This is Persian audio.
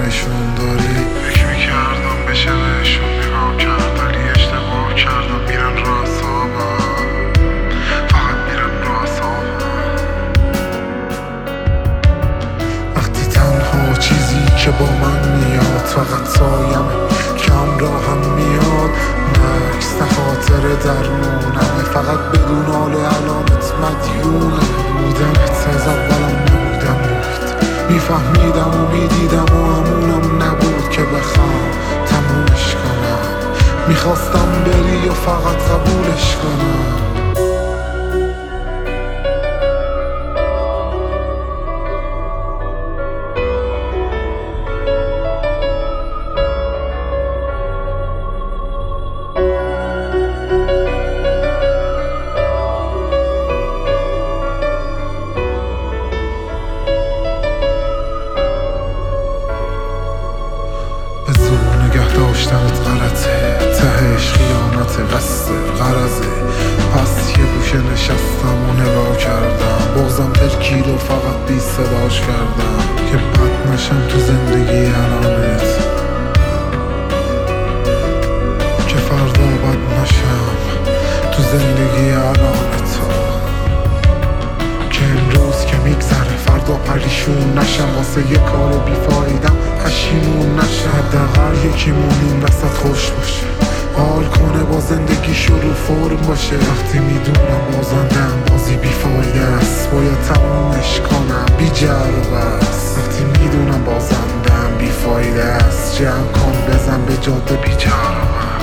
نشون داری. فکر میکردم بشه بهشون نگاه کرد ولی اشتباه کردم، میرن رو اعصابم، فقط میرن رو اعصابم. وقتی تنها چیزی که با من میاد فقط سایمه کم راهم میاد، مکس خاطر درمونمه، فقط بدون حال الانت مدیونم. بودنت از اولم نبودم میفهمیدم و میدیدم و همونم نبود که بخوام تمومش کنم. میخواستم بری و فقط قبولش کنم. به زور نگه داشتنت غلطه، تهش خیانته، قصد غرضه. پس یه گوشه نشستم و نگاه کردم، بغزم ترکید و فقط بی صداش کردم که بد نشم تو زندگی الانت، که فردا بد نشم تو زندگی الانت، که امروز که میگذره فردا پریشون نشم واسه یه کار بیفایدم پشیمون نشم. حداقل یکیمون این وسط خوش باشه، حال کنه با زندگی شروع فرم باشه. وقتی میدونم بازندم بازی بیفایده است باید تمومش کنم بی جر و بس. وقتی میدونم بازندم بیفایده است جمع کن بزن به جاده بی جر و بس.